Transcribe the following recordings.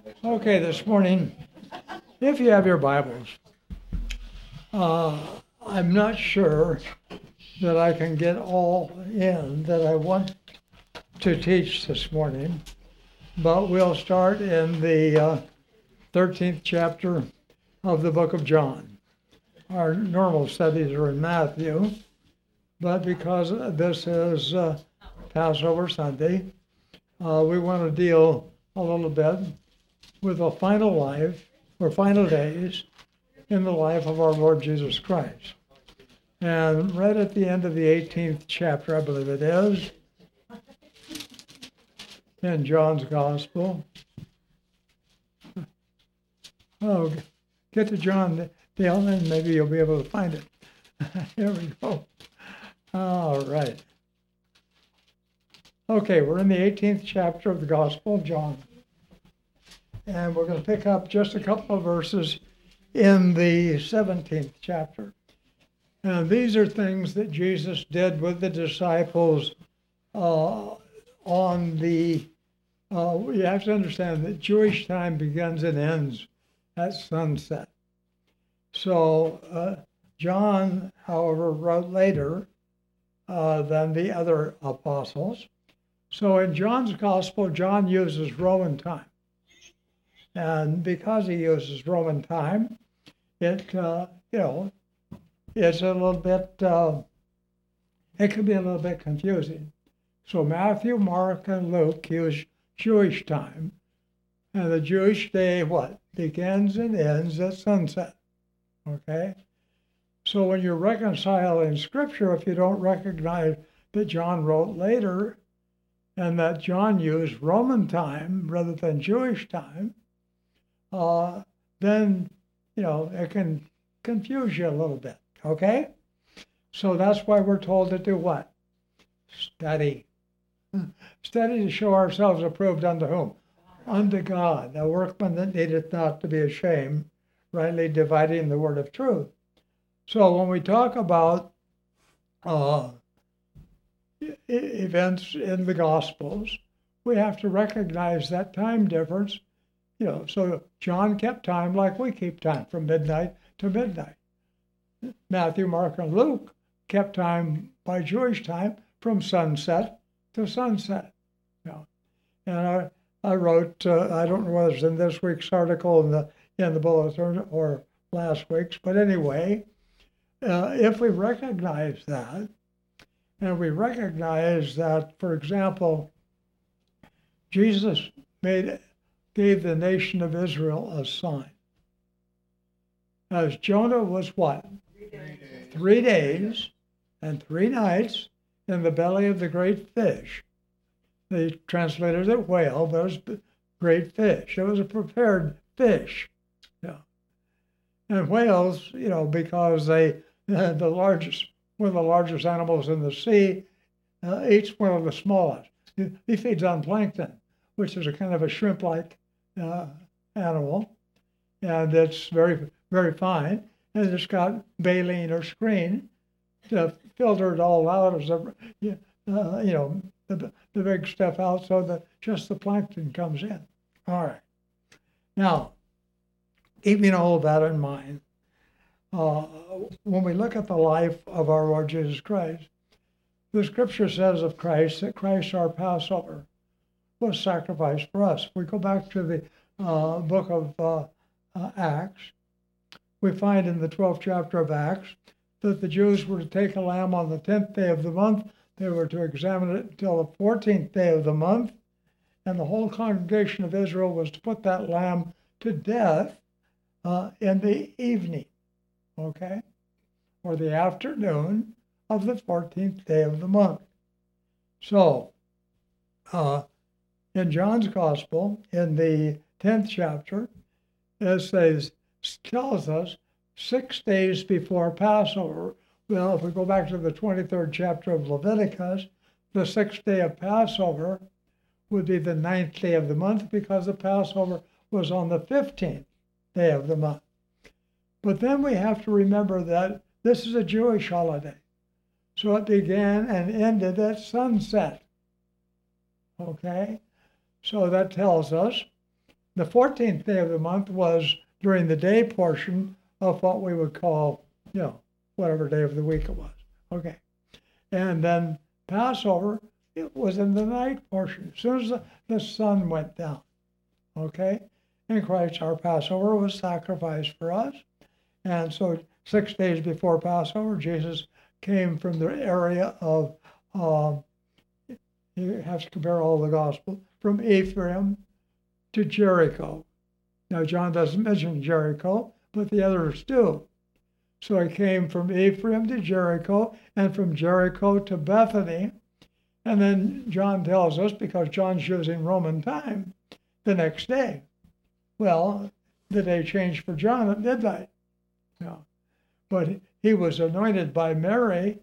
Okay, this morning, if you have your Bibles, I'm not sure that I can get all in that I want to teach this morning, but we'll start in the 13th chapter of the book of John. Our normal studies are in Matthew, but because this is Passover Sunday, we want to deal a little bit with the final life or final days in the life of our Lord Jesus Christ. And right at the end of the 18th chapter, I believe it is, in John's Gospel. Oh, get to John, Dale, and maybe you'll be able to find it. Here we go. All right. Okay, we're in the 18th chapter of the Gospel of John. And we're going to pick up just a couple of verses in the 17th chapter. And these are things that Jesus did with the disciples on the, you have to understand that Jewish time begins and ends at sunset. So John, however, wrote later than the other apostles. So in John's Gospel, John uses Roman time. And because he uses Roman time, it, it's a little bit, it can be a little bit confusing. So Matthew, Mark, and Luke use Jewish time. And the Jewish day, begins and ends at sunset. Okay? So when you're reconciling Scripture, if you don't recognize that John wrote later and that John used Roman time rather than Jewish time, then, it can confuse you a little bit, okay? So that's why we're told to do what? Study. Study to show ourselves approved unto whom? Unto God, a workman that needeth not to be ashamed, rightly dividing the word of truth. So when we talk about events in the Gospels, we have to recognize that time difference. So John kept time like we keep time, from midnight to midnight. Matthew, Mark, and Luke kept time by Jewish time from sunset to sunset. And I wrote, I don't know whether it's in this week's article in the bulletin or last week's, but anyway, if we recognize that, and we recognize that, for example, Jesus gave the nation of Israel a sign. As Jonah was what? 3 days and 3 nights in the belly of the great fish. They translated it whale, but it was great fish. It was a prepared fish. Yeah. And whales, because one of the largest animals in the sea, eats one of the smallest. He feeds on plankton, which is a kind of a shrimp-like animal, and it's very, very fine, and it's got baleen or screen to filter it all out as the big stuff out, so that just the plankton comes in. All right. Now, keeping all of that in mind, when we look at the life of our Lord Jesus Christ, the Scripture says of Christ that Christ, our Passover, was sacrificed for us. We go back to the book of Acts. We find in the 12th chapter of Acts that the Jews were to take a lamb on the 10th day of the month. They were to examine it until the 14th day of the month. And the whole congregation of Israel was to put that lamb to death in the evening, okay? Or the afternoon of the 14th day of the month. So, in John's Gospel, in the 10th chapter, it tells us 6 days before Passover. Well, if we go back to the 23rd chapter of Leviticus, the 6th day of Passover would be the 9th day of the month, because the Passover was on the 15th day of the month. But then we have to remember that this is a Jewish holiday. So it began and ended at sunset. Okay? So that tells us The 14th day of the month was during the day portion of what we would call, whatever day of the week it was. Okay. And then Passover, it was in the night portion, as soon as the sun went down. Okay? And Christ, our Passover, was sacrificed for us. And so 6 days before Passover, Jesus came from the area of, you have to compare all the gospel, from Ephraim to Jericho. Now, John doesn't mention Jericho, but the others do. So he came from Ephraim to Jericho, and from Jericho to Bethany. And then John tells us, because John's using Roman time, the next day. Well, the day changed for John at midnight. But he was anointed by Mary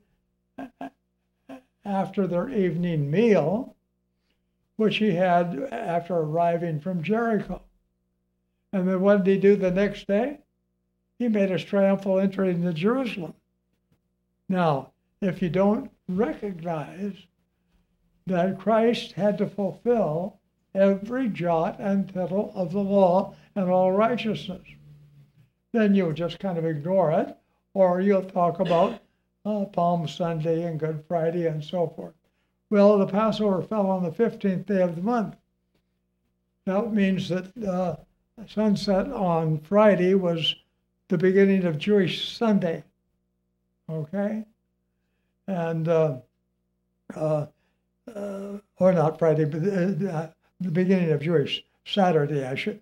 after their evening meal, which he had after arriving from Jericho. And then what did he do the next day? He made his triumphal entry into Jerusalem. Now, if you don't recognize that Christ had to fulfill every jot and tittle of the law and all righteousness, then you'll just kind of ignore it, or you'll talk about Palm Sunday and Good Friday and so forth. Well, the Passover fell on the 15th day of the month. That means that sunset on Friday was the beginning of Jewish Sunday. Okay? And, or not Friday, but the beginning of Jewish Saturday, I should,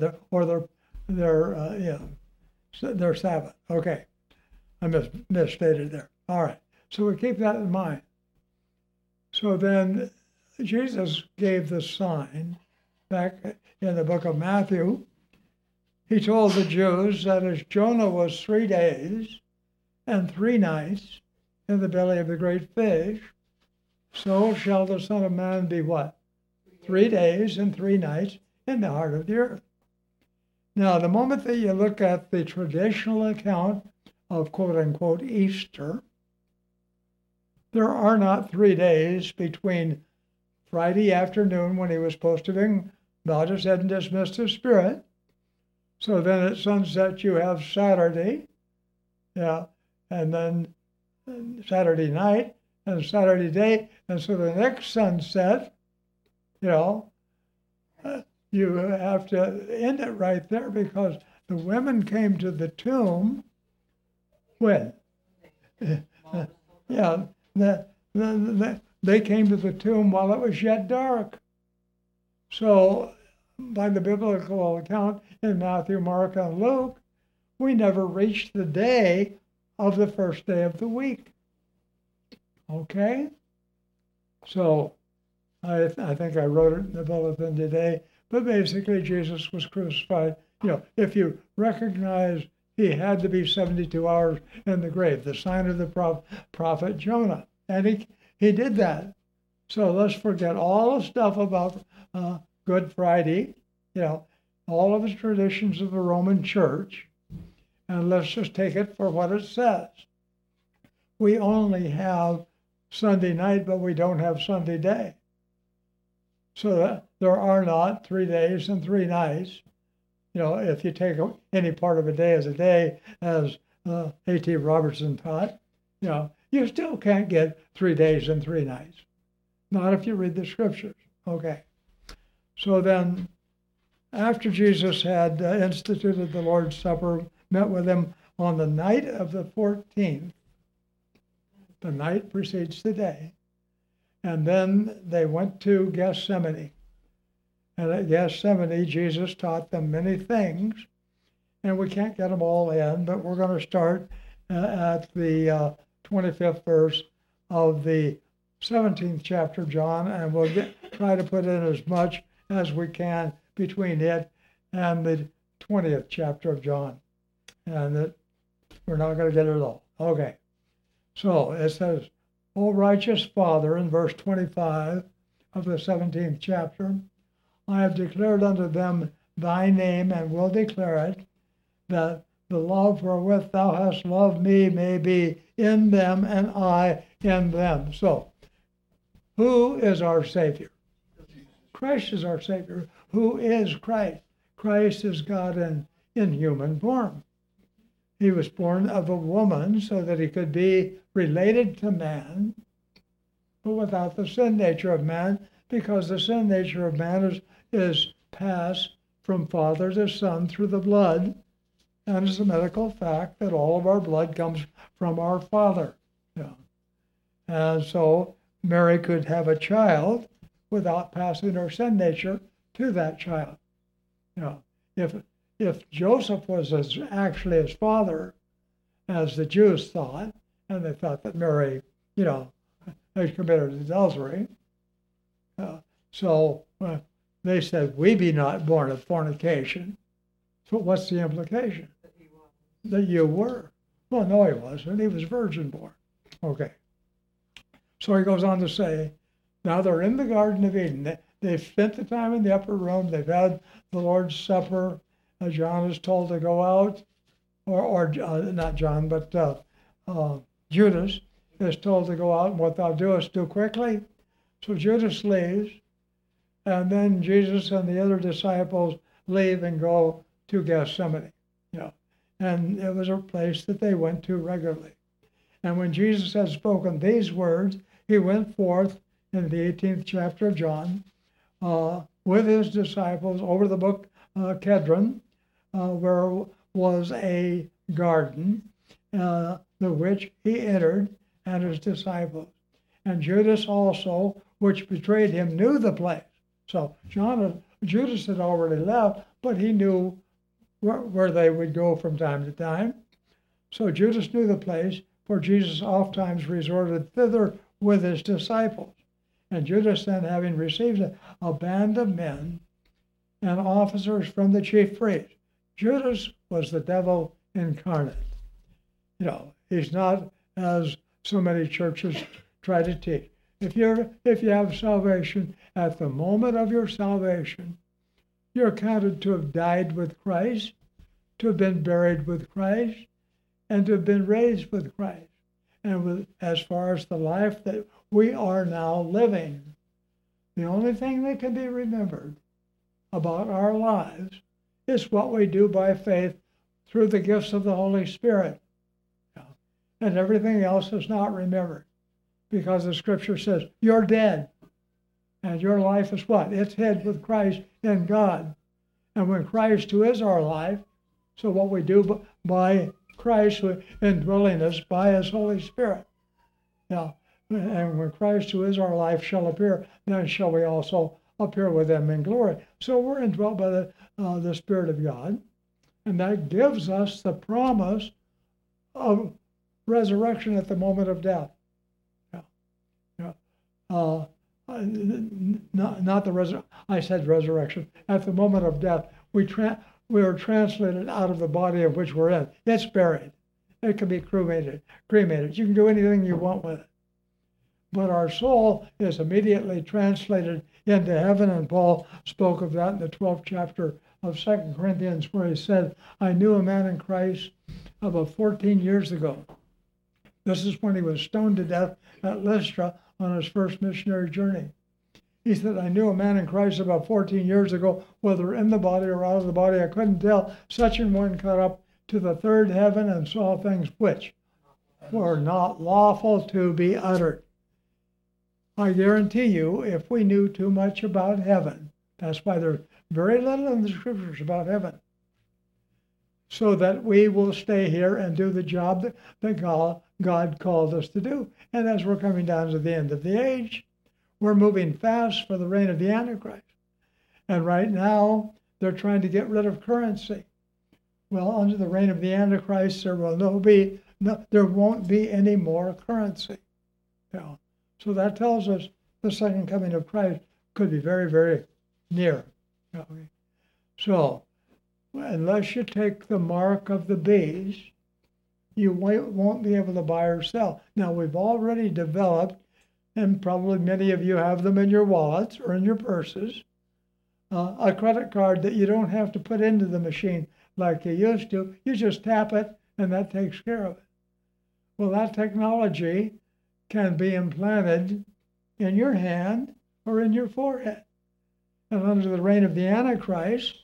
their Sabbath. Okay. I misstated there. All right. So we keep that in mind. So then Jesus gave the sign back in the book of Matthew. He told the Jews that as Jonah was 3 days and 3 nights in the belly of the great fish, so shall the Son of Man be what? 3 days and 3 nights in the heart of the earth. Now, the moment that you look at the traditional account of quote-unquote Easter, there are not 3 days between Friday afternoon when he was supposed to have bowed his head and dismissed his spirit. So then at sunset you have Saturday, and then Saturday night and Saturday day. And so the next sunset, you have to end it right there, because the women came to the tomb when? They came to the tomb while it was yet dark. So by the biblical account in Matthew, Mark, and Luke, we never reached the day of the first day of the week. Okay? So I think I wrote it in the bulletin today, but basically Jesus was crucified. If you recognize he had to be 72 hours in the grave, the sign of the prophet Jonah. And he did that. So let's forget all the stuff about Good Friday, all of the traditions of the Roman Church, and let's just take it for what it says. We only have Sunday night, but we don't have Sunday day. So that there are not 3 days and 3 nights. If you take any part of a day as a day, as A.T. Robertson taught, you still can't get 3 days and 3 nights. Not if you read the scriptures. Okay. So then, after Jesus had instituted the Lord's Supper, met with him on the night of the 14th, the night precedes the day, and then they went to Gethsemane. And at Gethsemane, Jesus taught them many things, and we can't get them all in, but we're going to start at the 25th verse of the 17th chapter of John, and we'll try to put in as much as we can between it and the 20th chapter of John. And we're not going to get it all. Okay. So it says, O righteous Father, in verse 25 of the 17th chapter, I have declared unto them thy name, and will declare it, that the love wherewith thou hast loved me may be in them, and I in them. So, who is our Savior? Christ is our Savior. Who is Christ? Christ is God in human form. He was born of a woman so that he could be related to man, but without the sin nature of man, because the sin nature of man is passed from father to son through the blood, and it's a medical fact that all of our blood comes from our father. Yeah. And so Mary could have a child without passing her sin nature to that child. If Joseph was actually his father, as the Jews thought, and they thought that Mary, had committed adultery, so they said, "We be not born of fornication." So what's the implication? That you were. Well, no, he wasn't. He was virgin born. Okay. So he goes on to say, now they're in the Garden of Eden. They've spent the time in the upper room. They've had the Lord's Supper. John is told to go out, or not John, but Judas is told to go out, and what thou doest, do quickly. So Judas leaves, and then Jesus and the other disciples leave and go to Gethsemane. And it was a place that they went to regularly. And when Jesus had spoken these words, he went forth in the 18th chapter of John with his disciples over the brook Kedron, where was a garden, the which he entered, and his disciples. And Judas also, which betrayed him, knew the place. So Judas had already left, but he knew where they would go from time to time. So Judas knew the place, for Jesus oftentimes resorted thither with his disciples. And Judas then, having received a band of men and officers from the chief priests. Judas was the devil incarnate. He's not, as so many churches try to teach. If you have salvation, at the moment of your salvation, you're counted to have died with Christ, to have been buried with Christ, and to have been raised with Christ. And as far as the life that we are now living, the only thing that can be remembered about our lives is what we do by faith through the gifts of the Holy Spirit. And everything else is not remembered, because the scripture says you're dead. And your life is what? It's hid with Christ in God. And when Christ, who is our life, so what we do by Christ indwelling us by his Holy Spirit. And when Christ, who is our life, shall appear, then shall we also appear with him in glory. So we're indwelt by the Spirit of God. And that gives us the promise of resurrection at the moment of death. Not the resurrection. I said resurrection. At the moment of death, we are translated out of the body of which we're in. It's buried. It can be cremated. You can do anything you want with it. But our soul is immediately translated into heaven, and Paul spoke of that in the 12th chapter of 2 Corinthians, where he said, I knew a man in Christ about 14 years ago. This is when he was stoned to death at Lystra on his first missionary journey. He said, I knew a man in Christ about 14 years ago, whether in the body or out of the body, I couldn't tell. Such an one caught up to the third heaven and saw things which were not lawful to be uttered. I guarantee you, if we knew too much about heaven, that's why there's very little in the scriptures about heaven, so that we will stay here and do the job that God called us to do. And as we're coming down to the end of the age, we're moving fast for the reign of the Antichrist. And right now, they're trying to get rid of currency. Well, under the reign of the Antichrist, there won't be any more currency. So that tells us the second coming of Christ could be very, very near. So, unless you take the mark of the beast, you won't be able to buy or sell. Now, we've already developed, and probably many of you have them in your wallets or in your purses, a credit card that you don't have to put into the machine like you used to. You just tap it, and that takes care of it. Well, that technology can be implanted in your hand or in your forehead. And under the reign of the Antichrist,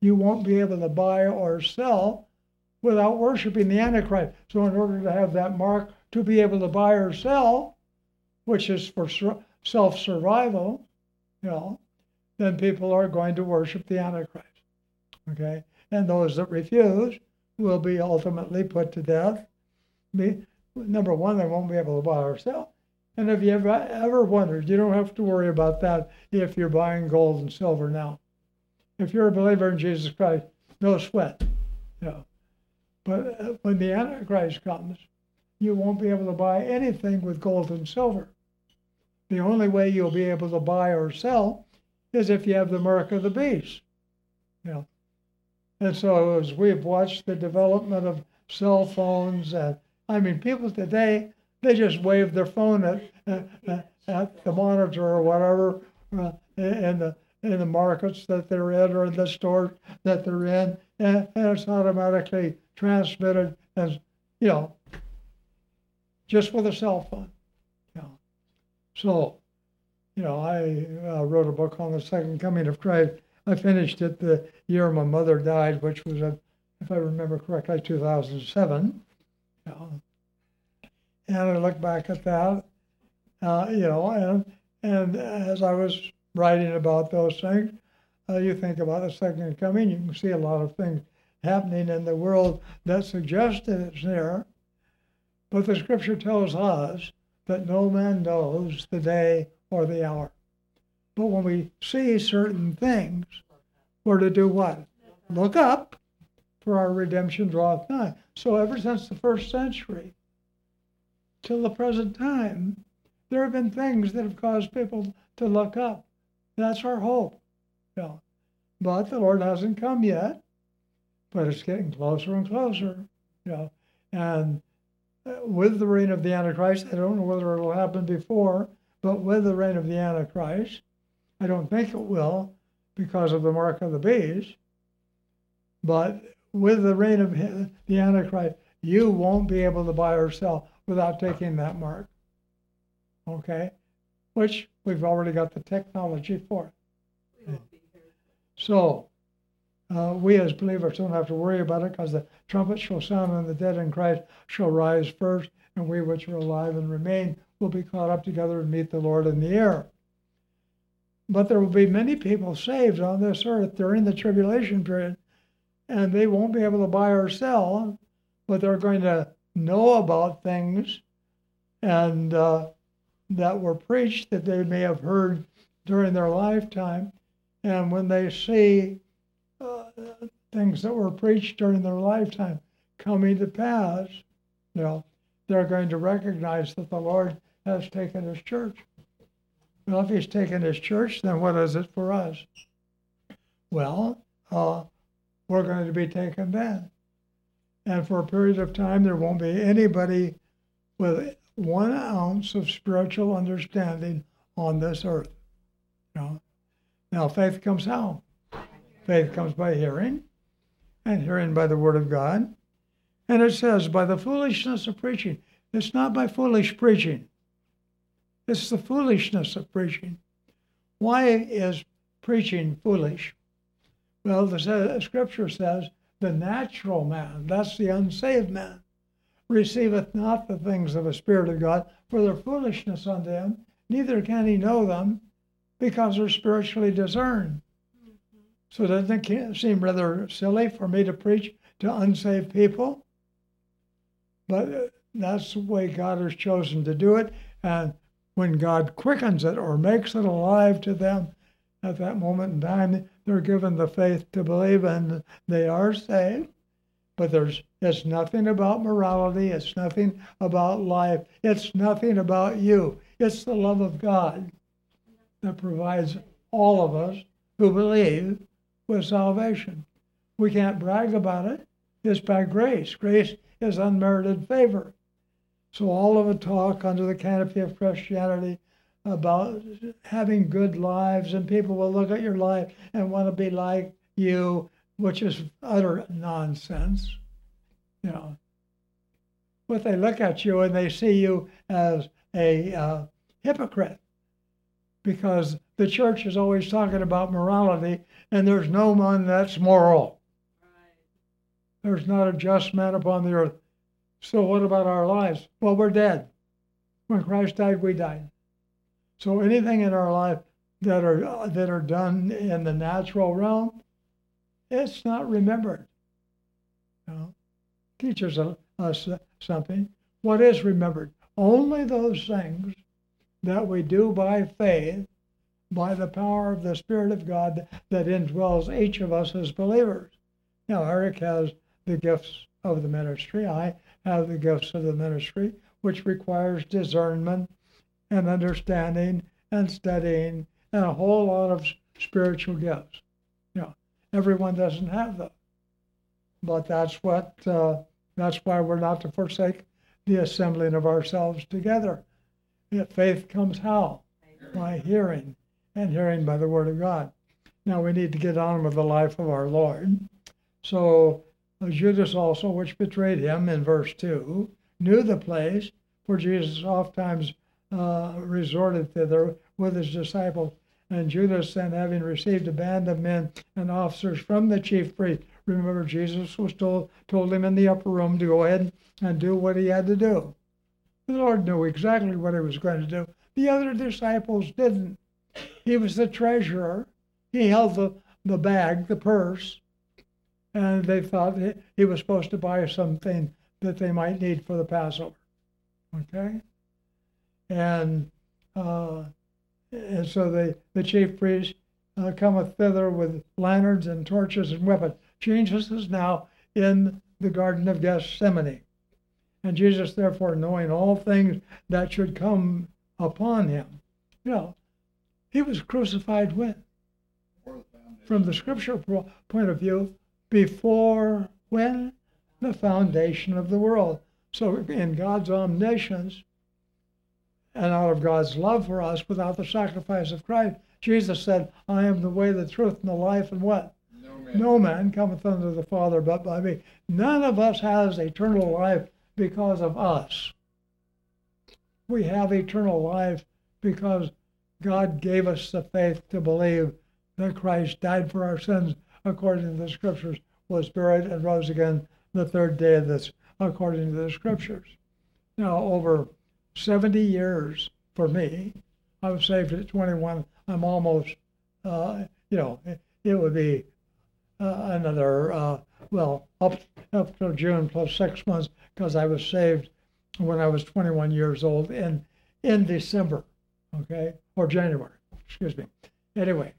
you won't be able to buy or sell without worshiping the Antichrist. So in order to have that mark to be able to buy or sell, which is for self-survival, then people are going to worship the Antichrist. Okay? And those that refuse will be ultimately put to death. Number one, they won't be able to buy or sell. And if you ever wondered, you don't have to worry about that if you're buying gold and silver now. If you're a believer in Jesus Christ, no sweat. But when the Antichrist comes, you won't be able to buy anything with gold and silver. The only way you'll be able to buy or sell is if you have the mark of the beast. And so as we've watched the development of cell phones, people today, they just wave their phone at the monitor or whatever in the markets that they're in or in the stores that they're in, and it's automatically transmitted as, just with a cell phone. So, I wrote a book on the second coming of Christ. I finished it the year my mother died, which was, if I remember correctly, 2007. And I look back at that, and as I was writing about those things, you think about the second coming, you can see a lot of things happening in the world that suggest that it's there. But the scripture tells us that no man knows the day or the hour. But when we see certain things, we're to do what? Look up, for our redemption draweth nigh. So ever since the first century till the present time, there have been things that have caused people to look up. That's our hope. But the Lord hasn't come yet, but it's getting closer and closer. And with the reign of the Antichrist, I don't know whether it'll happen before, but with the reign of the Antichrist, I don't think it will because of the mark of the beast. But with the reign of the Antichrist, you won't be able to buy or sell without taking that mark. Okay? Which we've already got the technology for. So, we as believers don't have to worry about it because the trumpet shall sound and the dead in Christ shall rise first, and we which are alive and remain will be caught up together and meet the Lord in the air. But there will be many people saved on this earth during the tribulation period, and they won't be able to buy or sell, but they're going to know about things and that were preached that they may have heard during their lifetime. And when they see things that were preached during their lifetime coming to pass, they're going to recognize that the Lord has taken his church. Well, if he's taken his church, then what is it for us? Well, we're going to be taken then. And for a period of time, there won't be anybody with 1 ounce of spiritual understanding on this earth. Now, faith comes how? Faith comes by hearing, and hearing by the word of God. And it says, by the foolishness of preaching. It's not by foolish preaching. It's the foolishness of preaching. Why is preaching foolish? Well, the scripture says, the natural man, that's the unsaved man, receiveth not the things of the Spirit of God, for their foolishness unto him, neither can he know them, because they're spiritually discerned. So doesn't it seem rather silly for me to preach to unsaved people? But that's the way God has chosen to do it. And when God quickens it or makes it alive to them at that moment in time, they're given the faith to believe and they are saved. But it's nothing about morality. It's nothing about life. It's nothing about you. It's the love of God that provides all of us who believe with salvation. We can't brag about it. It's by grace. Grace is unmerited favor. So all of the talk under the canopy of Christianity about having good lives, and people will look at your life and want to be like you, which is utter nonsense. But they look at you and they see you as a hypocrite, because the church is always talking about morality, and there's no one that's moral. There's not a just man upon the earth. So what about our lives? Well, we're dead. When Christ died, we died. So anything in our life that are done in the natural realm, it's not remembered. You know, teaches us something. What is remembered? Only those things that we do by faith, by the power of the Spirit of God that indwells each of us as believers. Now, Eric has the gifts of the ministry. I have the gifts of the ministry, which requires discernment and understanding and studying and a whole lot of spiritual gifts. You know, everyone doesn't have them, but that's why we're not to forsake the assembling of ourselves together. Yet faith comes how? By hearing, and hearing by the word of God. Now we need to get on with the life of our Lord. So Judas also, which betrayed him, in verse 2, knew the place, for Jesus oftentimes resorted thither with his disciples. And Judas, then, having received a band of men and officers from the chief priest, remember Jesus was told him in the upper room to go ahead and do what he had to do. The Lord knew exactly what he was going to do. The other disciples didn't. He was the treasurer. He held the bag, the purse, and they thought he was supposed to buy something that they might need for the Passover. Okay? And so the chief priest cometh thither with lanterns and torches and weapons. Jesus is now in the Garden of Gethsemane. And Jesus, therefore, knowing all things that should come upon him, you know, he was crucified when? From the scripture point of view, before when? The foundation of the world. So in God's omniscience and out of God's love for us, without the sacrifice of Christ, Jesus said, I am the way, the truth, and the life, and what? No man cometh unto the Father but by me. None of us has eternal life because of us. We have eternal life because God gave us the faith to believe that Christ died for our sins according to the scriptures, was buried, and rose again the third day of this, according to the scriptures. Now, over 70 years for me, I was saved at 21. I'm almost, it would be another, up till June plus 6 months, because I was saved when I was 21 years old in December, okay, or January, excuse me. Anyway,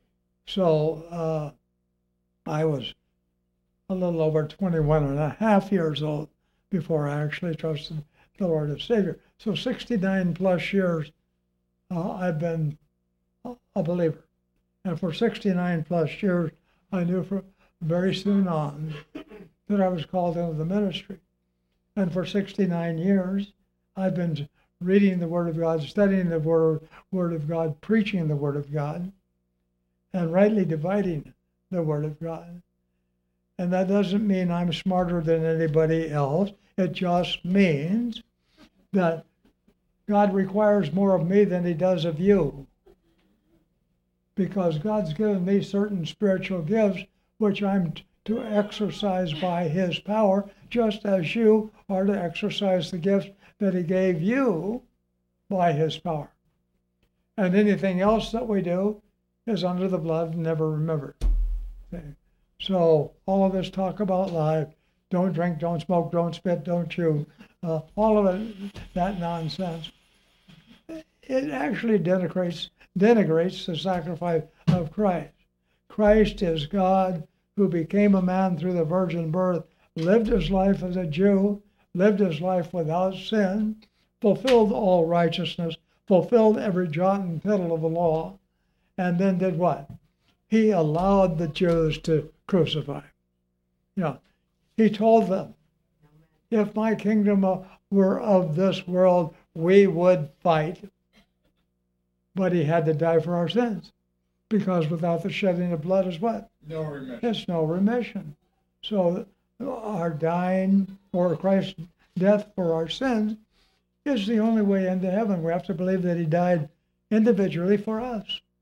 so I was a little over 21 and a half years old before I actually trusted the Lord as Savior. So 69 plus years I've been a believer. And for 69 plus years, I knew very soon on that I was called into the ministry. And for 69 years, I've been reading the Word of God, studying the Word of God, preaching the Word of God, and rightly dividing the Word of God. And that doesn't mean I'm smarter than anybody else. It just means that God requires more of me than he does of you. Because God's given me certain spiritual gifts, which I'm to exercise by his power, just as you are to exercise the gifts that he gave you by his power. And anything else that we do is under the blood and never remembered. Okay. So all of this talk about life, don't drink, don't smoke, don't spit, don't chew, all of it, that nonsense, it actually denigrates the sacrifice of Christ. Christ is God who became a man through the virgin birth, lived his life as a Jew, lived his life without sin, fulfilled all righteousness, fulfilled every jot and tittle of the law, and then did what? He allowed the Jews to crucify him. You know, he told them, if my kingdom were of this world, we would fight. But he had to die for our sins, because without the shedding of blood is what? No remission. It's no remission. So our dying, or Christ's death for our sins, is the only way into heaven. We have to believe that he died individually for us.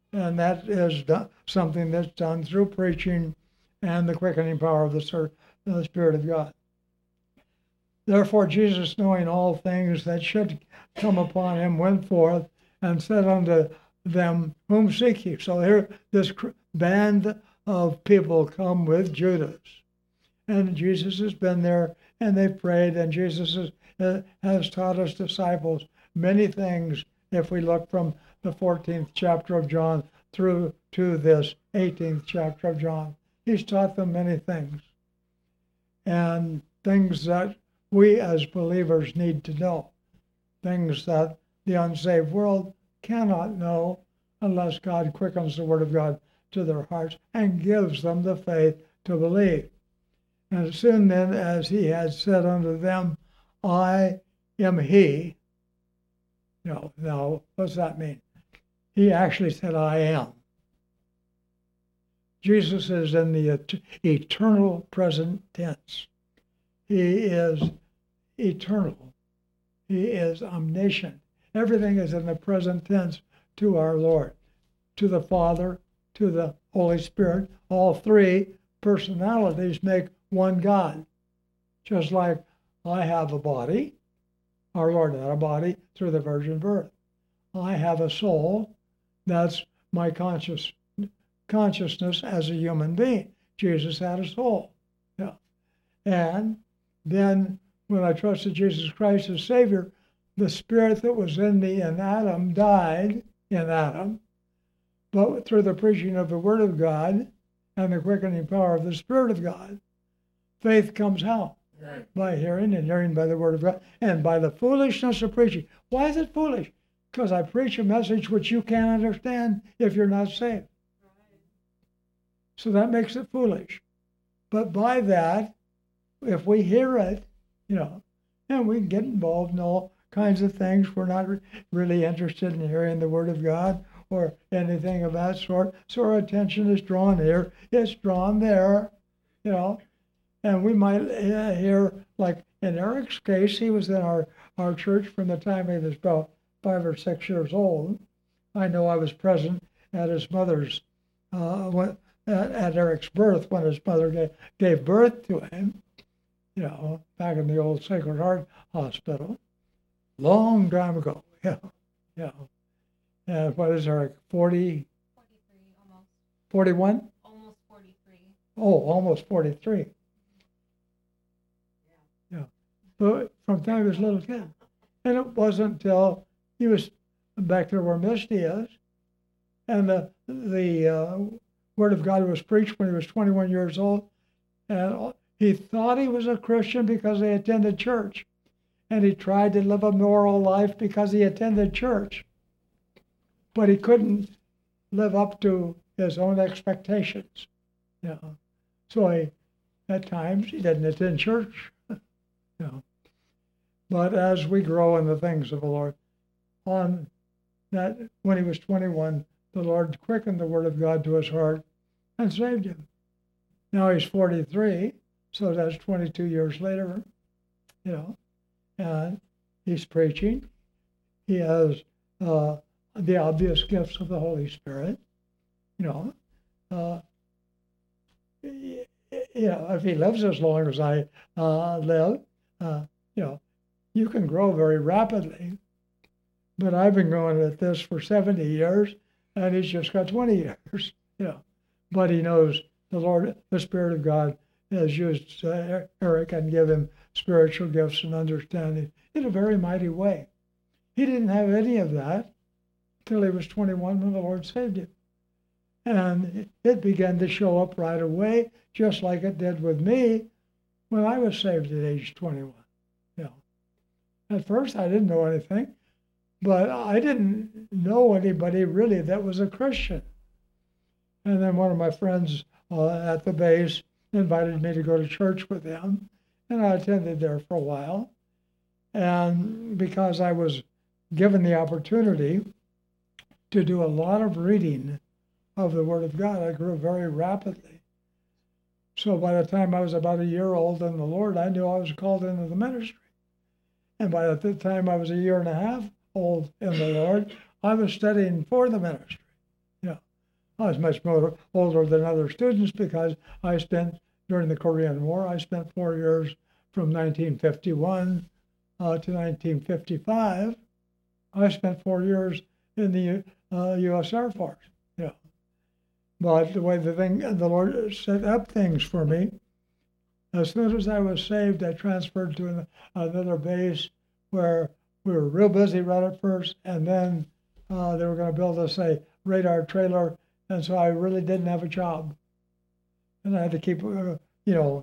And that is something that's done through preaching and the quickening power of the Spirit of God. Therefore Jesus, knowing all things that should come upon him, went forth and said unto them, Whom seek ye? So here this band of people come with Judas. And Jesus has been there, and they've prayed, and Jesus has taught his disciples many things if we look from the 14th chapter of John through to this 18th chapter of John. He's taught them many things, and things that we as believers need to know, things that the unsaved world cannot know unless God quickens the Word of God to their hearts and gives them the faith to believe. And soon then, as he had said unto them, I am he. Now, what's that mean? He actually said, I am. Jesus is in the eternal present tense. He is eternal. He is omniscient. Everything is in the present tense to our Lord, to the Father, to the Holy Spirit. All three personalities make one God. Just like I have a body, our Lord had a body through the virgin birth. I have a soul, that's my consciousness as a human being. Jesus had a soul. Yeah. And then when I trusted Jesus Christ as Savior, the spirit that was in me in Adam died in Adam, but through the preaching of the Word of God and the quickening power of the Spirit of God, faith comes how? Right. By hearing, and hearing by the Word of God, and by the foolishness of preaching. Why is it foolish? Because I preach a message which you can't understand if you're not saved. Right. So that makes it foolish. But by that, if we hear it, and we can get involved in all kinds of things. We're not really interested in hearing the Word of God or anything of that sort. So our attention is drawn here. It's drawn there, And we might hear, like in Eric's case, he was in our church from the time he was about 5 or 6 years old. I know I was present at his mother's, at Eric's birth when his mother gave birth to him. Back in the old Sacred Heart Hospital, long time ago. Yeah. And what is Eric, 40? 43, almost. 41? Almost 43. Oh, almost 43. Yeah. But from the time he was a little kid. And it wasn't until he was back there where Misty is, and the Word of God was preached when he was 21 years old, and he thought he was a Christian because he attended church, and he tried to live a moral life because he attended church, but he couldn't live up to his own expectations. So at times he didn't attend church. But as we grow in the things of the Lord, on that when he was 21, the Lord quickened the Word of God to his heart and saved him. Now he's 43. So that's 22 years later, and he's preaching. He has the obvious gifts of the Holy Spirit, if he lives as long as I live, you can grow very rapidly. But I've been going at this for 70 years, and he's just got 20 years, But he knows the Lord, the Spirit of God, has used Eric and give him spiritual gifts and understanding in a very mighty way. He didn't have any of that till he was 21 when the Lord saved him. And it began to show up right away, just like it did with me when I was saved at age 21. At first I didn't know anything, but I didn't know anybody really that was a Christian. And then one of my friends at the base invited me to go to church with them, and I attended there for a while. And because I was given the opportunity to do a lot of reading of the Word of God, I grew very rapidly. So by the time I was about a year old in the Lord, I knew I was called into the ministry. And by the time I was a year and a half old in the Lord, I was studying for the ministry. I was much more older than other students because I spent, during the Korean War, I spent 4 years from 1951 to 1955. I spent 4 years in the U.S. Air Force. Yeah. But the way the Lord set up things for me, as soon as I was saved, I transferred to another base where we were real busy right at first, and then they were going to build us a radar trailer, and so I really didn't have a job. And I had to keep, CQ,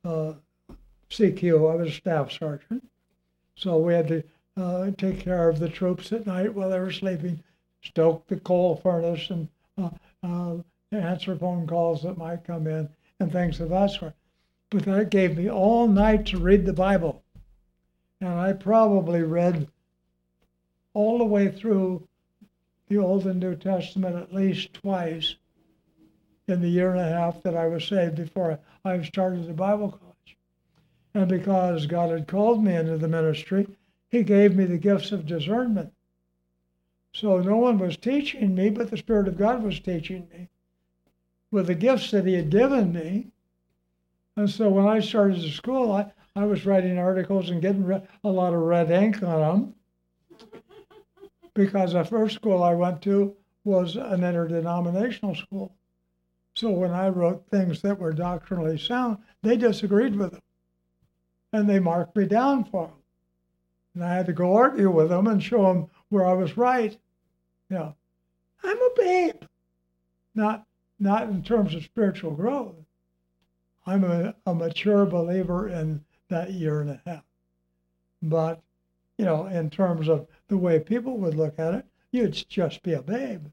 I was a staff sergeant. So we had to take care of the troops at night while they were sleeping, stoke the coal furnace, and answer phone calls that might come in, and things of that sort. But that gave me all night to read the Bible. And I probably read all the way through the Old and New Testament at least twice in the year and a half that I was saved before I started the Bible college. And because God had called me into the ministry, he gave me the gifts of discernment. So no one was teaching me, but the Spirit of God was teaching me with the gifts that he had given me. And so when I started the school, I was writing articles and getting a lot of red ink on them, because the first school I went to was an interdenominational school. So when I wrote things that were doctrinally sound, they disagreed with them. And they marked me down for them. And I had to go argue with them and show them where I was right. You know, I'm a babe. Not in terms of spiritual growth. I'm a mature believer in that year and a half. But, in terms of the way people would look at it, you'd just be a babe.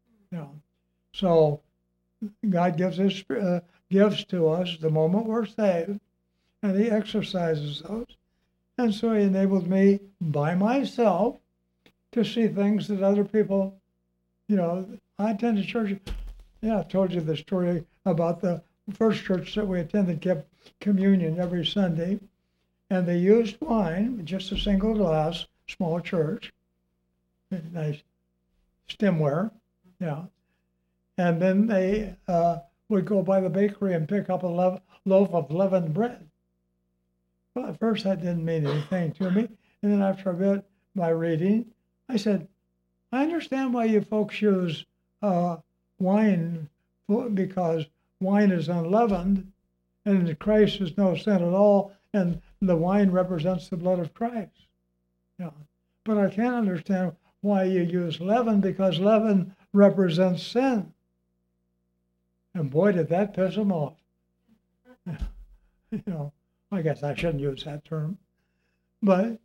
So God gives his gifts to us the moment we're saved, and he exercises those. And so he enabled me by myself to see things that other people, I attended church. Yeah, I've told you the story about the first church that we attended kept communion every Sunday, and they used wine, just a single glass, small church, nice stemware, and then they would go by the bakery and pick up a loaf of leavened bread. Well, at first that didn't mean anything to me, and then after a bit, by reading, I said, I understand why you folks use wine, because wine is unleavened, and in Christ is no sin at all, and the wine represents the blood of Christ. But I can't understand why you use leaven, because leaven represents sin. And boy, did that piss them off. I guess I shouldn't use that term, but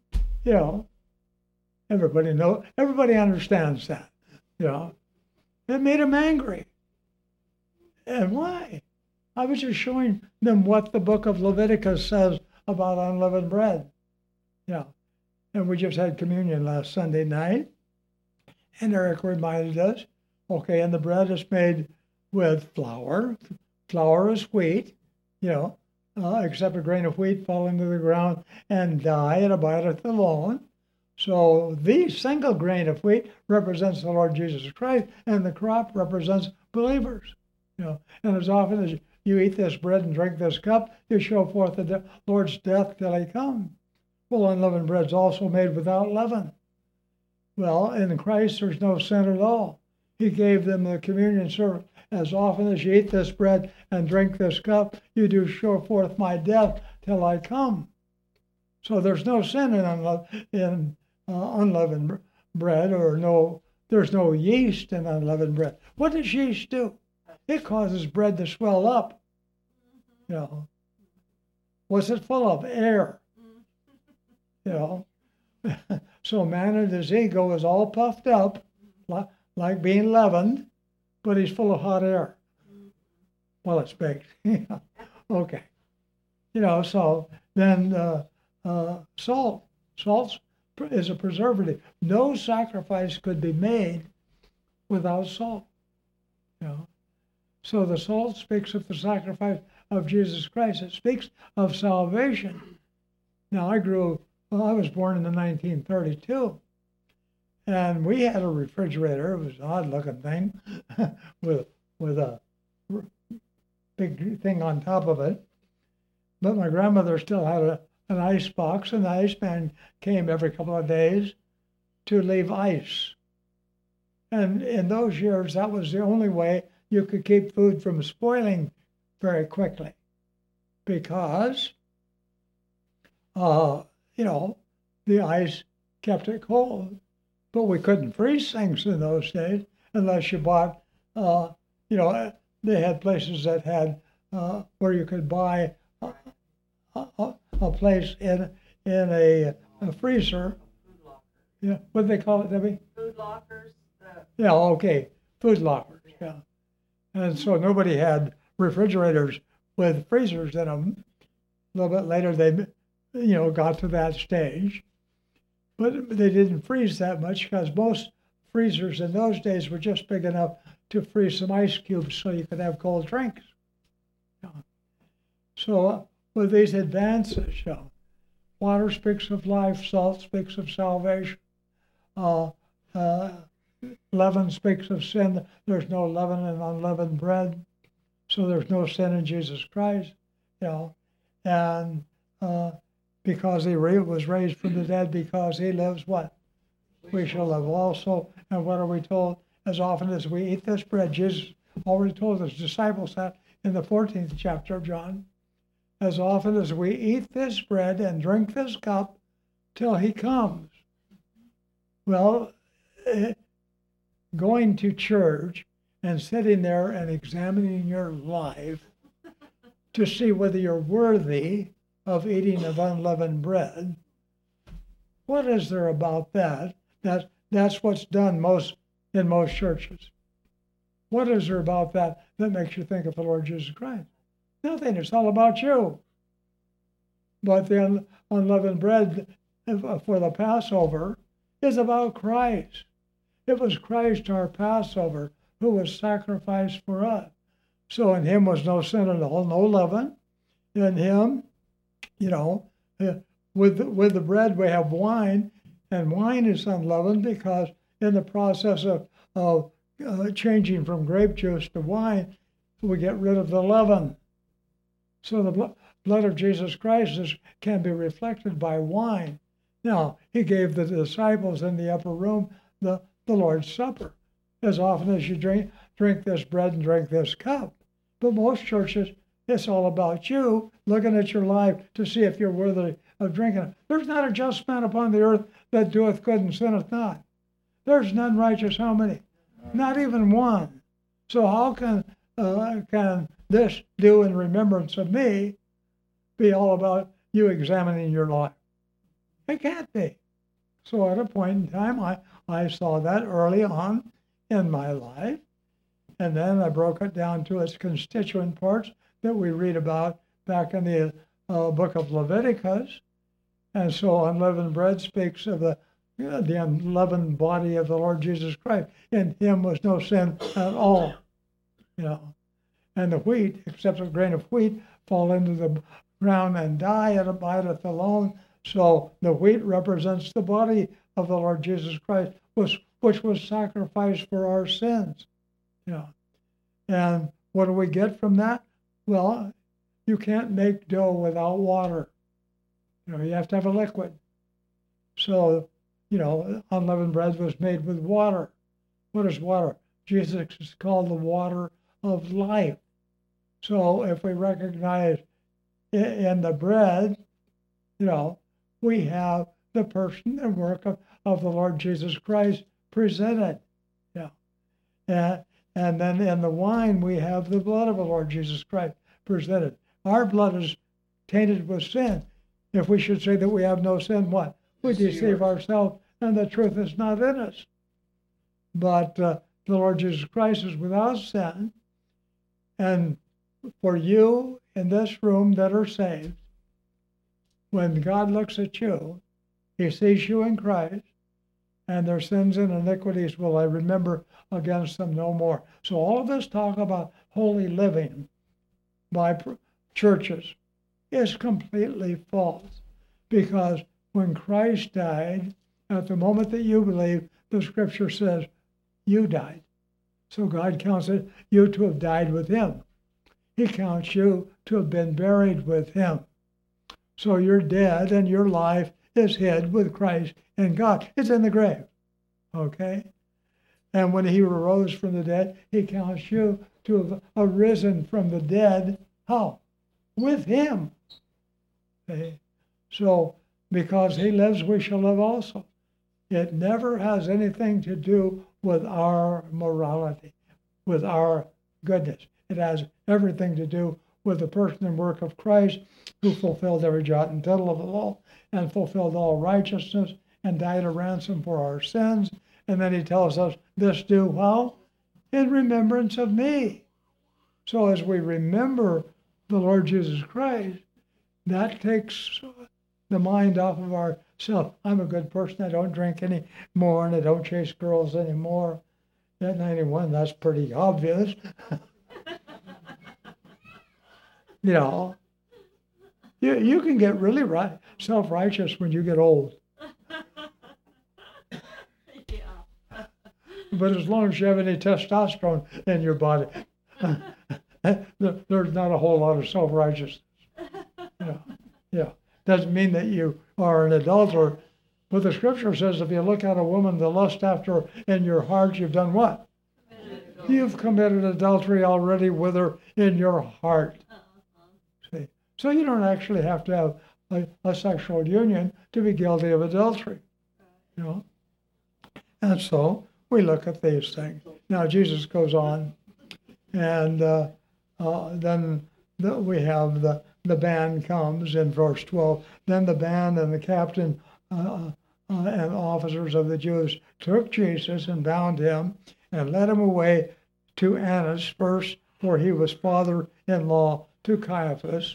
everybody understands that. It made them angry. And why? I was just showing them what the book of Leviticus says about unleavened bread. And we just had communion last Sunday night, and Eric reminded us, okay, and the bread is made with flour. Flour is wheat, except a grain of wheat falling to the ground and die, it abideth alone. So the single grain of wheat represents the Lord Jesus Christ, and the crop represents believers. And as often as you eat this bread and drink this cup, you show forth the Lord's death till he come. Well, unleavened bread is also made without leaven. Well, in Christ there's no sin at all. He gave them the communion service. As often as you eat this bread and drink this cup, you do show forth my death till I come. So there's no sin in unleavened bread, or there's no yeast in unleavened bread. What does yeast do? It causes bread to swell up. What's it full of? Air. So man in his ego is all puffed up, like being leavened, but he's full of hot air. Well, it's baked. Okay. So then salt. Salt is a preservative. No sacrifice could be made without salt. So the salt speaks of the sacrifice of Jesus Christ. It speaks of salvation. Now, I was born in 1932, and we had a refrigerator. It was an odd-looking thing with with a big thing on top of it. But my grandmother still had an ice box, and the iceman came every couple of days to leave ice. And in those years, that was the only way you could keep food from spoiling very quickly, because, the ice kept it cold. But we couldn't freeze things in those days unless you bought, they had places that had where you could buy a place in a freezer. Yeah, what do they call it, Debbie? Food lockers. Yeah, okay, food lockers. Yeah, and so nobody had refrigerators with freezers in them. A little bit later, they, got to that stage, but they didn't freeze that much because most freezers in those days were just big enough to freeze some ice cubes so you could have cold drinks. Yeah. So with these advances, water speaks of life, salt speaks of salvation, leaven speaks of sin. There's no leaven in unleavened bread, so there's no sin in Jesus Christ, and because he was raised from the dead, because he lives, what? We shall live also. And what are we told? As often as we eat this bread, Jesus already told his disciples that in the 14th chapter of John, as often as we eat this bread and drink this cup till he comes. Well, going to church and sitting there and examining your life to see whether you're worthy of eating of unleavened bread, what is there about that? That's what's done in most churches. What is there about that makes you think of the Lord Jesus Christ? Nothing. It's all about you. But the unleavened bread for the Passover is about Christ. It was Christ, our Passover, who was sacrificed for us. So in him was no sin at all, no leaven. In him, with the bread we have wine, and wine is unleavened because in the process of changing from grape juice to wine, we get rid of the leaven. So the blood of Jesus Christ can be reflected by wine. Now, he gave the disciples in the upper room the Lord's Supper, as often as you drink this bread and drink this cup. But most churches, it's all about you looking at your life to see if you're worthy of drinking it. There's not a just man upon the earth that doeth good and sinneth not. There's none righteous, how many? Not even one. So how can this do in remembrance of me be all about you examining your life? It can't be. So at a point in time, I saw that early on in my life, and then I broke it down to its constituent parts that we read about back in the book of Leviticus. And so unleavened bread speaks of the unleavened body of the Lord Jesus Christ. In him was no sin at all. And the wheat, except a grain of wheat, fall into the ground and die, it abideth alone. So the wheat represents the body of the Lord Jesus Christ, which was sacrificed for our sins. And what do we get from that? Well, you can't make dough without water. You have to have a liquid. So, unleavened bread was made with water. What is water? Jesus is called the water of life. So if we recognize in the bread, we have the person and work of the Lord Jesus Christ presented. And then in the wine, we have the blood of the Lord Jesus Christ presented. Our blood is tainted with sin. If we should say that we have no sin, what? We deceive ourselves, and the truth is not in us. But the Lord Jesus Christ is without sin. And for you in this room that are saved, when God looks at you, he sees you in Christ, and their sins and iniquities will I remember against them no more. So all of this talk about holy living by churches is completely false, because when Christ died, at the moment that you believe, the scripture says you died. So God counts you to have died with him. He counts you to have been buried with him. So you're dead and your life is hid with Christ in God. It's in the grave. Okay? And when he arose from the dead, he counts you to have arisen from the dead. How? With him. Okay? So, because he lives, we shall live also. It never has anything to do with our morality, with our goodness. It has everything to do with the person and work of Christ, who fulfilled every jot and tittle of the law and fulfilled all righteousness and died a ransom for our sins. And then he tells us, this do how? In remembrance of me. So as we remember the Lord Jesus Christ, that takes the mind off of ourselves. I'm a good person. I don't drink anymore, and I don't chase girls anymore. At 91, that's pretty obvious. You know, you can get really self-righteous when you get old. But as long as you have any testosterone in your body, there's not a whole lot of self-righteousness. Yeah. Doesn't mean that you are an adulterer. But the scripture says if you look at a woman to lust after her in your heart, you've done what? You've committed adultery already with her in your heart. See? So you don't actually have to have a sexual union to be guilty of adultery. You know? And so we look at these things. Now Jesus goes on, and then we have the band comes in verse 12. Then the band and the captain and officers of the Jews took Jesus and bound him and led him away to Annas first, for he was father-in-law to Caiaphas,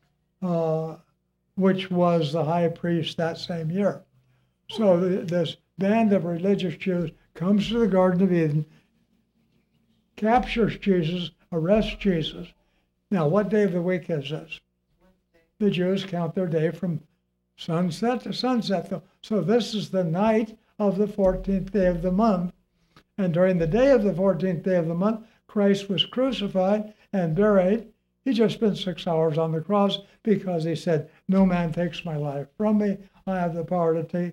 which was the high priest that same year. So this band of religious Jews comes to the Garden of Eden, captures Jesus, arrests Jesus. Now, what day of the week is this? The Jews count their day from sunset to sunset. So this is the night of the 14th day of the month. And during the day of the 14th day of the month, Christ was crucified and buried. He just spent 6 hours on the cross because he said, no man takes my life from me. I have the power to take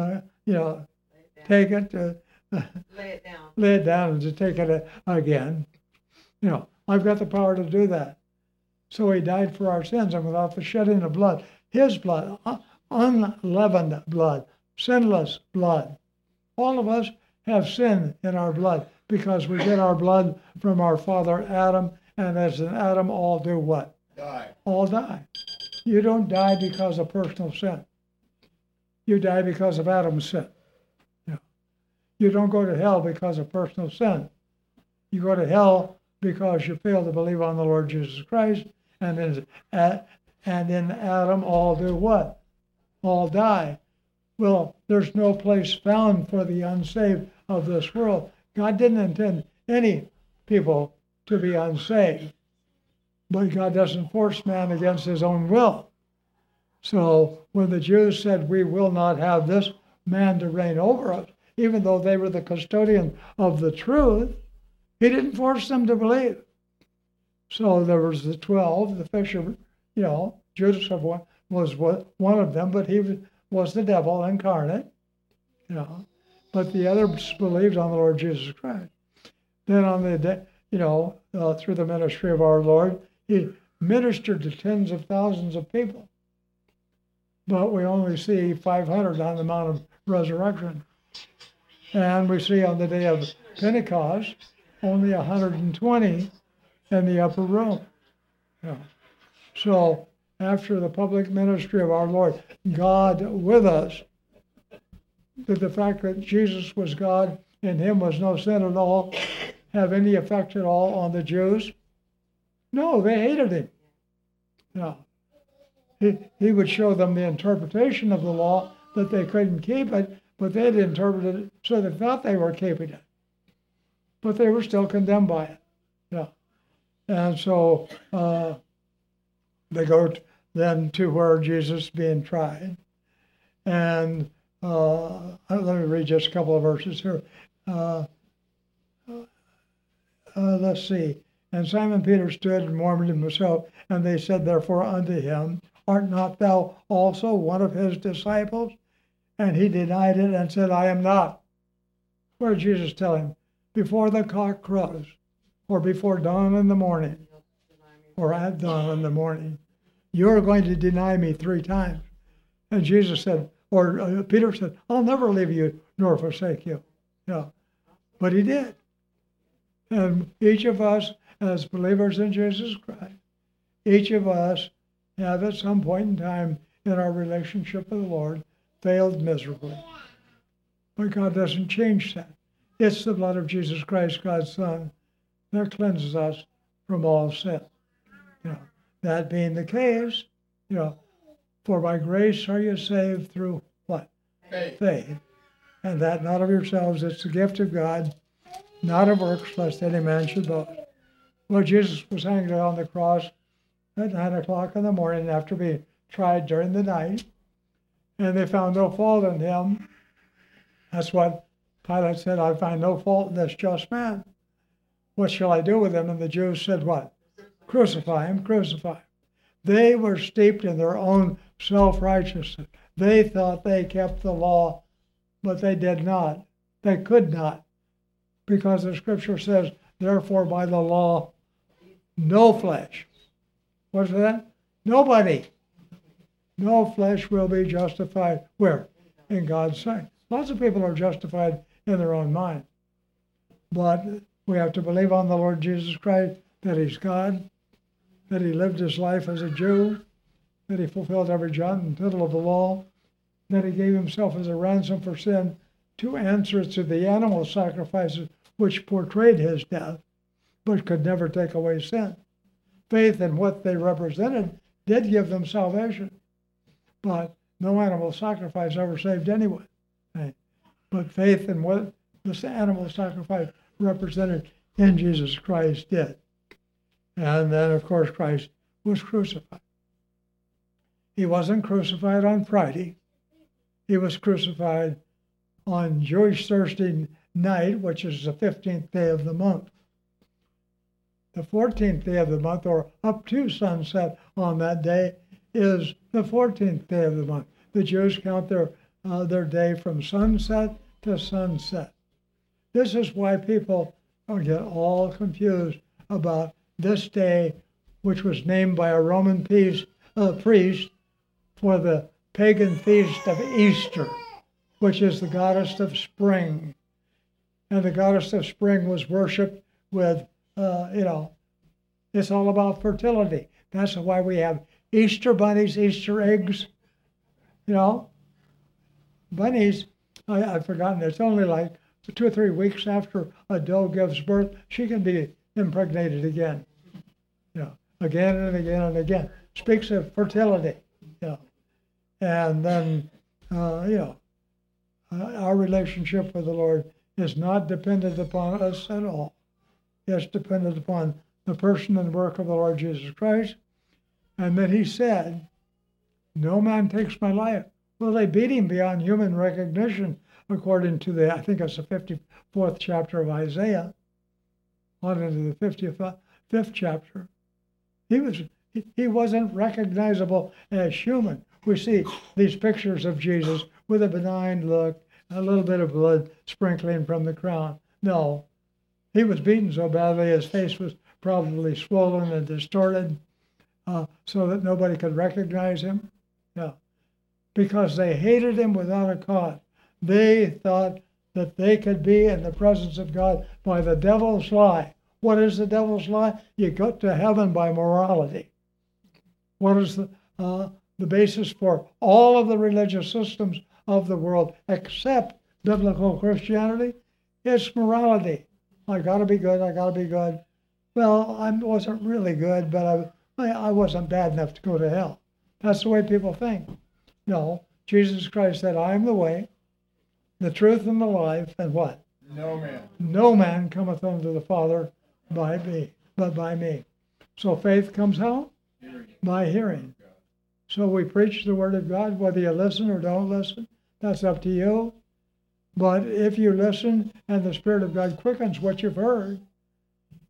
it, lay it down and to take it again. I've got the power to do that. So he died for our sins, and without the shedding of blood, his blood, unleavened blood, sinless blood. All of us have sin in our blood because we get our blood from our father Adam, and as in Adam, all do what? Die. All die. You don't die because of personal sin. You die because of Adam's sin. You don't go to hell because of personal sin. You go to hell because you fail to believe on the Lord Jesus Christ, and in Adam all do what? All die. Well, there's no place found for the unsaved of this world. God didn't intend any people to be unsaved, but God doesn't force man against his own will. So when the Jews said, we will not have this man to reign over us, even though they were the custodian of the truth, he didn't force them to believe. So there was the 12, the fishermen, Judas was one of them, but he was the devil incarnate, But the others believed on the Lord Jesus Christ. Then on the day, through the ministry of our Lord, he ministered to tens of thousands of people. But we only see 500 on the Mount of Resurrection. And we see on the day of Pentecost, only 120 in the upper room. So after the public ministry of our Lord, God with us, did the fact that Jesus was God and him was no sin at all have any effect at all on the Jews? No, they hated him. No. He would show them the interpretation of the law that they couldn't keep it, but they'd interpreted it so they thought they were keeping it. But they were still condemned by it. And so they go then to where Jesus is being tried. And let me read just a couple of verses here. let's see. And Simon Peter stood and warmed himself, and they said therefore unto him, art not thou also one of his disciples? And he denied it and said, I am not. What did Jesus tell him? Before the cock crows, or before dawn in the morning, or at dawn in the morning, you're going to deny me 3 times. And Jesus said, or Peter said, I'll never leave you nor forsake you. Yeah. But he did. And each of us, as believers in Jesus Christ, each of us have at some point in time in our relationship with the Lord failed miserably. But God doesn't change that. It's the blood of Jesus Christ, God's Son, that cleanses us from all sin. That being the case, for by grace are you saved through what? Faith. And that not of yourselves, it's the gift of God, not of works, lest any man should boast. Well, Jesus was hanged on the cross at 9 o'clock in the morning after being tried during the night, and they found no fault in him. That's what Pilate said, I find no fault in this just man. What shall I do with him? And the Jews said what? Crucify him, crucify him. They were steeped in their own self-righteousness. They thought they kept the law, but they did not. They could not, because the scripture says, therefore by the law, no flesh. What's that? Nobody. No flesh will be justified. Where? In God's sight. Lots of people are justified in their own mind. But we have to believe on the Lord Jesus Christ, that he's God, that he lived his life as a Jew, that he fulfilled every jot and tittle of the law, that he gave himself as a ransom for sin to answer to the animal sacrifices which portrayed his death, but could never take away sin. Faith in what they represented did give them salvation, but no animal sacrifice ever saved anyone. Right? But faith in what this animal sacrifice represented in Jesus Christ did. And then, of course, Christ was crucified. He wasn't crucified on Friday. He was crucified on Jewish Thursday night, which is the 15th day of the month. The 14th day of the month, or up to sunset on that day, is the 14th day of the month. The Jews count their day from sunset to sunset. This is why people get all confused about this day, which was named by a Roman priest for the pagan feast of Easter, which is the goddess of spring. And the goddess of spring was worshipped with, it's all about fertility. That's why we have Easter bunnies, Easter eggs. Bunnies, I've forgotten, it's only like 2 or 3 weeks after a doe gives birth, she can be impregnated again. Again and again and again. Speaks of fertility. And then, our relationship with the Lord is not dependent upon us at all. It's dependent upon the person and work of the Lord Jesus Christ. And then he said, no man takes my life. Well, they beat him beyond human recognition, according to I think it's the 54th chapter of Isaiah, on into the 55th chapter. He wasn't recognizable as human. We see these pictures of Jesus with a benign look, a little bit of blood sprinkling from the crown. No, he was beaten so badly his face was probably swollen and distorted, so that nobody could recognize him. No, because they hated him without a cause. They thought that they could be in the presence of God by the devil's lie. What is the devil's lie? You go to heaven by morality. What is the basis for all of the religious systems of the world except biblical Christianity? It's morality. I got to be good. I got to be good. Well, I wasn't really good, but I wasn't bad enough to go to hell. That's the way people think. No, Jesus Christ said, I am the way, the truth, and the life, and what? No man. No man cometh unto the Father by me, but by me. So faith comes how? Hearing. By hearing. So we preach the word of God, whether you listen or don't listen, that's up to you. But if you listen and the Spirit of God quickens what you've heard,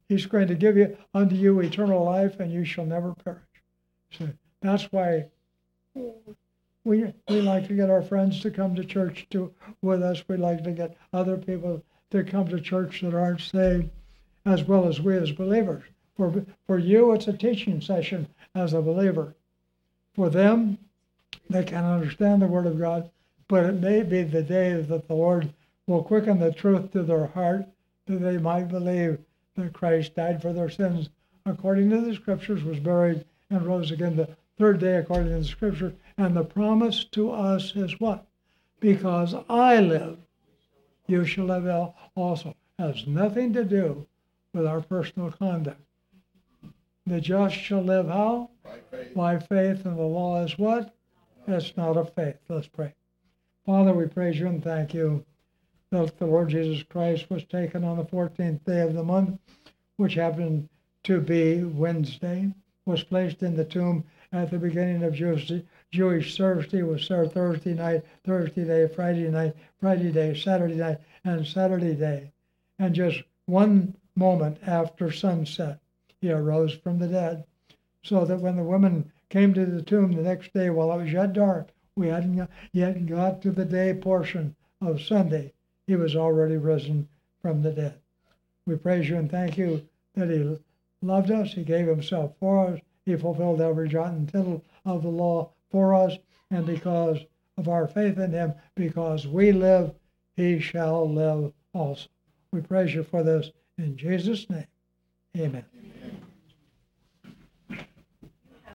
He's going to give you unto you eternal life, and you shall never perish. So that's why we like to get our friends to come to church with us. We like to get other people to come to church that aren't saved, as well as we as believers. For you, it's a teaching session as a believer. For them, they can understand the Word of God, but it may be the day that the Lord will quicken the truth to their heart, that they might believe that Christ died for their sins according to the Scriptures, was buried, and rose again the third day according to the Scripture. And the promise to us is what? Because I live, you shall live also. It has nothing to do with our personal conduct. The just shall live how? By faith. By faith, and the law is what? It's not of faith. Let's pray. Father, we praise you and thank you that the Lord Jesus Christ was taken on the 14th day of the month, which happened to be Wednesday, was placed in the tomb at the beginning of Jewish Thursday, was there Thursday night, Thursday day, Friday night, Friday day, Saturday night, and Saturday day. And just one moment after sunset, he arose from the dead, so that when the women came to the tomb the next day while it was yet dark, we hadn't yet got to the day portion of Sunday, he was already risen from the dead. We praise you and thank you that he loved us, he gave himself for us, he fulfilled every jot and tittle of the law for us, and because of our faith in him, because we live, he shall live also. We praise you for this in Jesus' name. Amen. Amen.